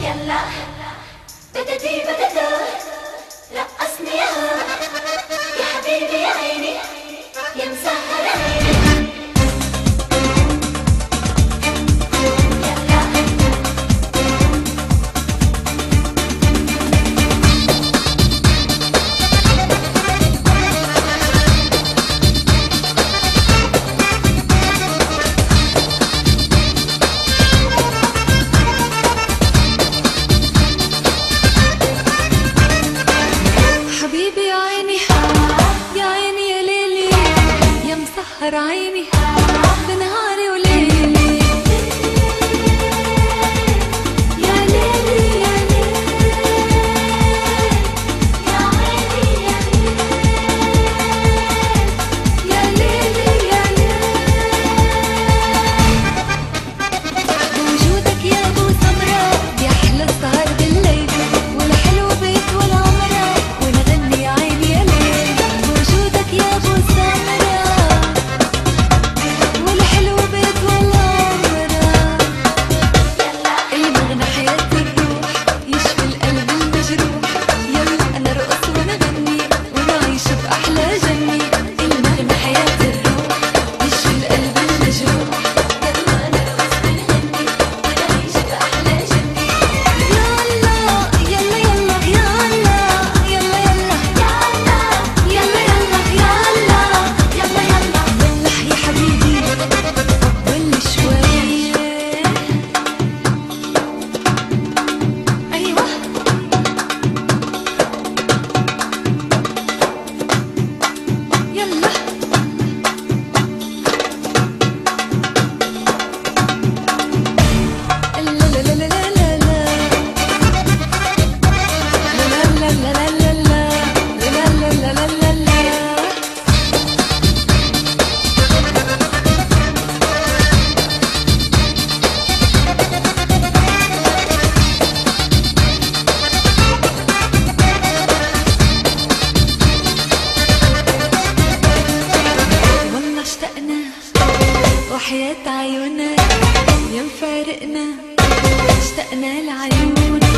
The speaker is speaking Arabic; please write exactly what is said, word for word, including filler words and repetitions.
يلا بددي بددو رقصني يا يا حبيبي يا عيني يا مسهر عيني. سهر عيني بنهاري وليلي يا ليلي يا ليلي يا عيني يا ليلي يا ليلي بوجودك يا ابو سمراء بيحلى السهر بالليل والحلو بيت والعمرة ونغني يا عيني يا ليل. بوجودك يا ابو سمراء وحياة عيونك يا مفارقنا اشتقنا لعيونك